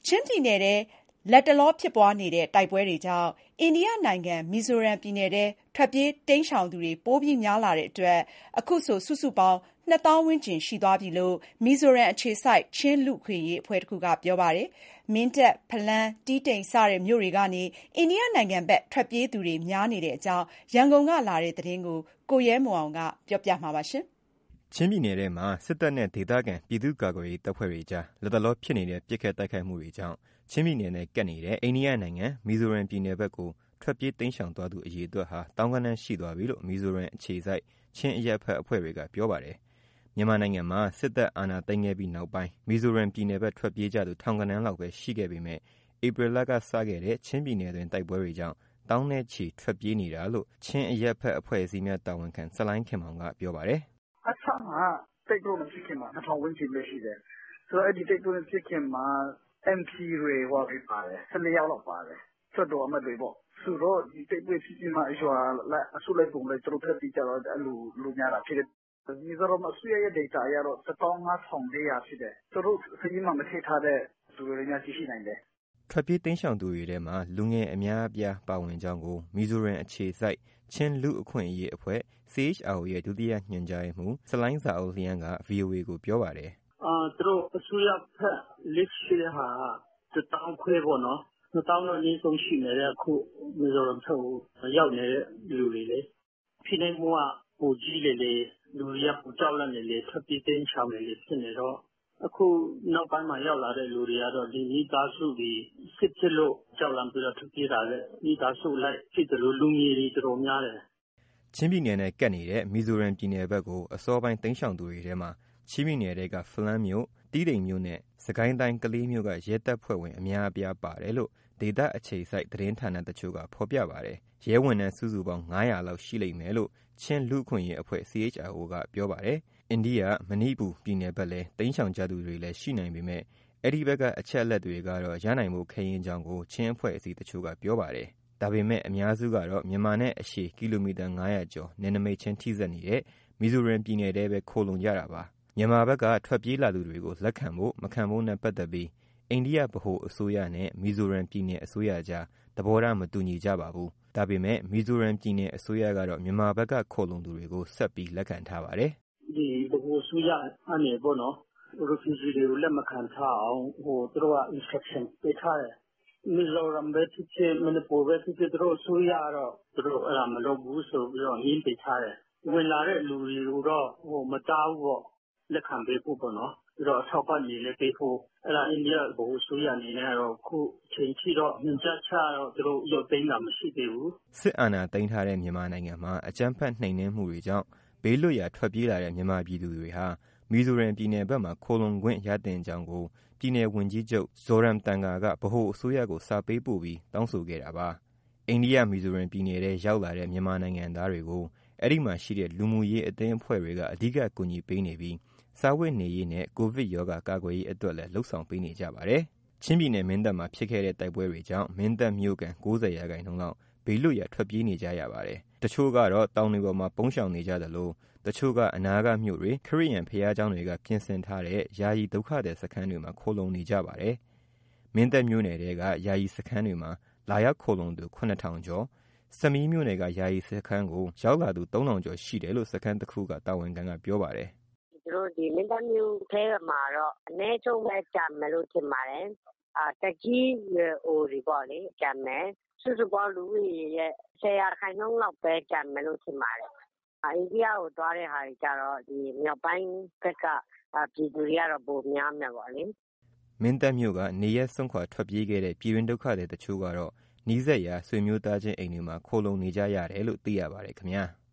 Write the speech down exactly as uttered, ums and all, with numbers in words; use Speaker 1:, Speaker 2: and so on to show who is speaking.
Speaker 1: ချင်းပြည်နယ်ထဲလက်တလောဖြစ်ပွားနေတဲ့တိုက်ပွဲတွေကြောင့်အိန္ဒိယနိုင်ငံမီဇိုရမ်ပြည်နယ်ထဲထွက်ပြေးတိမ်းရှောင်သူတွေပိုပြီးများလာတဲ့အတွက်အခုဆိုစုစုပေါင်းနှစ်သောင်းဝန်းကျင်ရှိသွားပြီလို့မီဇိုရမ်အခြေစိုက်ချင်းလူ့အခွင့်အရေးအဖွဲ့တခုကပြောပါတယ်။မင်းတပ်၊ဖလမ်း၊တီးတိန်စတဲ့မြို့တွေကနေအိန္ဒိယနိုင်ငံဘက်ထွက်ပြေးသူတွေများနေတဲ့အကြောင်းရန်ကုန်ကလာတဲ့သတင်းကိုကိုရဲမွန်အောင်ကပြောပြမှာပါ။
Speaker 2: ချင်းပြည်နယ်ထဲမှာစစ်တပ်နဲ့ဒေသခံပြည်သူ့ကာကွယ်ရေးတပ်ဖွဲ့တွေကြားလတ်တလောဖြစ်နေတဲ့ပစ်ခတ်တိုက်ခိုက်မှုတွေကြောင့်ချင်းပြည်နယ်နဲ့ကပ်နေတဲ့အိန္ဒိယနိုင်ငံမီဇိုရမ်ပြည်နယ်ဘက်ကိုထွက်ပြေးတိမ်းရှောင်သွားသူအရေအတွက်ဟာသောင်းဂဏန်းရှိသွားပြီလို့မီဇိုရမ်အခြေစိုက်ချင်းအရပ်ဘက်အဖွဲ့တွေကပြောပါတယ်။မြန်မာနိုင်ငံမှာစစ်တပ်အာဏာသိမ်းခဲ့ပြီးနောက်ပိုင်းမီဇိုရမ်ပြည်နယ်ဘက်ထွက်ပြေးကြသူထောင်ဂဏန်းလောက်ပဲရှိခဲ့ပေမဲ့ဧပြီလကစခဲ့တဲ့ချင်းပြည်နယ်တွင်းတိုက်ပွဲတွေကြောင့်သောင်းနဲ့ချီထွက်ပြေးနေတာလို့ချင်းအရပ်ဘက်အဖွဲ့အစည်းများတာဝန်ခံဆလိုင်းခင်မောင်ကပြောပါတယ်
Speaker 3: ။အစကတိုက်ပွဲမဖြစ်ခင်မှာနှစ်ထောင်ဝန်းကျင်ပဲရှိတယ်။ဆိုတော့အဲ့ဒီတိုက်ပွဲမဖြစ်ခင်မှာ M P တွေဟောပြီးပါတယ်။၁၂ယောက်လောက်ပါတယ်။ဆွတ်တော်အမတ်တွေပေါ့။ဆိုတော့ဒီတိုက်ပွဲဖြစ်ပြီးမှရွာလိုက်အစုလိုက်ပုံလိုက်သူတို့ဖက်ပြီးကြတော့အဲ့လိုလူများတာဖြစ်တယ်။မီဇိုရမ်အစိုးရရဲ့ data အရတော့တစ်သောင်းငါးထောင်လေးရာဖြစ်တယ်။သူတို့စာရင်းမှာမထည့်ထားတဲ့သူတွေများရှိနိုင်တယ်
Speaker 2: ။ထွက်ပြေးတိမ်းရှောင်သူတွေထဲမှာလူငယ်အများအပြားပါဝင်ကြောင်းကိုမီဇိုရမ်အခြေစိုက်ချင်းလူ့အခွင့်အရေးအဖွဲ့ C H R O ရဲ့ဒုတိယညွှန်ကြားရေးမှူးဆလိုင်းဇာအုပ်လျန်းက ဗွီအိုအေကိုပြောပါတယ်
Speaker 3: ။အာသူတို့အစိုးရဖက် list ရှိတဲ့ဟာကတစ်သောင်းခွဲပေါ့နော်။နှစ်သောင်းတော့အနည်းဆုံးရှိနေတဲ့အခုမီဇိုရမ်ဖက်ကိုရောက်နေတဲ့လူတွေလေ။ဖိနှိပ်မှုကပိုကြီးလေလေလူတွေကပိုကြောက်လန့်နေလေထွက်ပြေးတိမ်းရှောင်နေလေဖြစ်နေတော့အခုနောက်ပိုင်းမှာရောက်လာတဲ့လူတွေကတော့ဒီမိသားစုတွေစစ်ဖြစ်လို့ကြောက်လန့်ပြီးတော့ထွက်ပြေးတာလေမိသားစုလိုက်ဖြစ်တယ်လို့လူငယ်တွေတော်တော်များတယ်
Speaker 2: ချင်းပြည်နယ်နဲ့ကပ်နေတဲ့မီဇိုရမ်ပြည်နယ်ဘက်ကိုအစောပိုင်းတိမ်းရှောင်သူတွေထဲမှာချင်းပြည်နယ်တွေကဖလမ်းမြို့တီးတိန်မြို့နဲ့စကိုင်းတိုင်းကလေးမြို့ကရဲတပ်ဖွဲ့ဝင်အများအပြားပါတယ်လို့ဒေသအခြေစိုက်သတင်းဌာနတချို့ကဖော်ပြပါတယ်ရဲဝန်ထမ်းစုစုပေါင်းငါးရာလောက်ရှိလိမ့်မယ်လို့ချင်းလူ့အခွင့်အရေးအဖွဲ့ C H R O ကပြောပါတယ်အိန္ဒိယမဏိပူပြည်နယ်ဘက်လည်းတိမ်းရှောင်ကြသူတွေလည်းရှိနိုင်ပေမဲ့အဲ့ဒီဘက်ကအချက်အလက်တွေကတော့ရနိုင်ဖို့ခဲရင်ကြောင်းကိုချင်းအဖွဲ့အစည်းတချို့ကပြောပါတယ်ဒါပေမဲ့အများစုကတော့မြန်မာနဲ့အရှည်ကီလိုမီတာငါးရာကျော်နယ်နိမိတ်ချင်းထိစပ်နေတဲ့မီဇိုရမ်ပြည်နယ်ထဲပဲခိုလုံကြတာပါမြန်မာဘက်ကထွက်ပြေးလာသူတွေကိုလက်ခံဖို့မခံဖို့နဲ့ပတ်သက်ပြီးအိန္ဒိယဗဟိုအစိုးရနဲ့မီဇိုရမ်ပြည်နယ်အစိုးရကြားသဘောထားမတူညီကြပါဘူးဒါပေမဲ့မီဇိုရမ်ပြည်နယ်အစိုးရကတော့မြန်မာဘက်ကခိုလုံသူတွေကိုဆက်ပြီးလက်ခံထားပါတယ်
Speaker 3: ဒီဗဟိုအစိုးရအနေပေါ့နော် refugee တွေကိုလက်မခံထားအောင်ဟိုသူတို့က instruction ပေးထားတယ်မီဇိုရမ်ပဲဖြစ်ဖြစ်မဏိပူပဲဖြစ်ဖြစ်သူတို့အစိုးရတော့သူတို့အဲ့ဒါမလုပ်ဘူးဆိုပြီးတော့ရင်းပေးထားတယ်ဝင်လာတဲ့လူတွေကိုတော့ဟိုမတားဘူးပေါ့လက်ခံပေးဖို့ပေါ့နော်ပြီးတော့အထောက်ပံ့နေလည်းပေးဖို့အဲ့ဒါအိန္ဒိယဗဟိုအစိုးရအနေနဲ့တော့ခုအချိန်ထိတော့ညှိနှိုင်းချတော့သူတို့ရုပ်သိမ်းတာမရှိသေးဘူး
Speaker 2: စစ်အာဏာသိမ်းထားတဲ့မြန်မာနိုင်ငံမှာအကြမ်းဖက်နှိမ်နင်းမှုတွေကြောင့်ဘေးလွတ်ရာထွက်ပြေးလာတဲ့မြန်မာပြည်သူတွေဟာမီဇိုရမ်ပြည်နယ်ဘက်မှာခိုလုံခွင့်ရတင်ကြောင်းကိုပြည်နယ်ဝန်ကြီးချုပ်ဇော်ရမ်တန်ဂါကဗဟိုအစိုးရကိုစာပေးပို့ပြီးတောင်းဆိုခဲ့တာပါအိန္ဒိယမီဇိုရမ်ပြည်နယ်ထဲရောက်လာတဲ့မြန်မာနိုင်ငံသားတွေကိုအဲ့ဒီမှာရှိတဲ့လူမှုရေးအသင်းအဖွဲ့တွေကအဓိကကူညီပေးနေပြီးစားဝတ်နေရေးနဲ့ကိုဗစ်ရောဂါကာကွယ်ရေးအတွက်လည်းလှုပ်ဆောင်ပေးနေကြပါတယ်ချင်းပြည်နယ်မင်းတပ်မှာဖြစ်ခဲ့တဲ့တိုက်ပွဲတွေကြောင့်မင်းတပ်မြို့ကန်၉၀ရာခိုင်နှုန်းလောက်ဘေးလွတ်ရာထွက်ပြေးနေကြရပါတယ်တချို့ကတော့တောင်တွေပေါ်မှာပုန်းရှောင်နေကြသလိုတချို့ကအနာဂတ်မြို့တွေခရစ်ယာန်ဘုရားကျောင်းတွေကပြင်ဆင်ထားတဲ့ယာယီဒုက္ခသည်စခန်းတွေမှာခိုလုံနေကြပါတယ်မင်းတပ်မြို့နယ်တွေကယာယီစခန်းတွေမှာလာရောက်ခိုလုံသူခုနှစ်ထောင်ကျော်စမီးမြို့နယ်ကယာယီစခန်းကိုရောက်လာသူသုံးထောင်ကျော်ရှိတယ်လို့စခန်းတစ်ခုကတာဝန်ခံကပြောပါတယ်
Speaker 4: သူတို့ဒီမင်းတပ်မြို့ထဲမှာတော့အနည်းဆုံးပဲကြာမယ်လို့ထင်ပါတယ်အာတက်ကြီးဟိုဒီပေါ့လေကြာမယ်စုစုပေါင်းလူကြီးရဲ့ဆယ်ရာခိုင်နှုန်းလောက်ပဲကြာမယ်လို့ထင်ပါတယ်အိန္ဒိယကိုသွားတဲ့ဟာကြီးကြတော့ဒီမြောက်ပိုင်းဘက်ကပြည်သူတွေကတော့ပိုများမှာပေါ့လေ
Speaker 2: မင်းတပ်မြို့ကနေရက်စွန့်ခွာထွက်ပြေးခဲ့တဲ့ပြည်တွင်းဒုက္ခတွေတချို့ကတော့နီးစပ်ရာဆွေမျိုးသားချင်းအိမ်တွေမှာခိုလုံနေကြရတယ်လို့သိရပါတယ်ခင်ဗျာ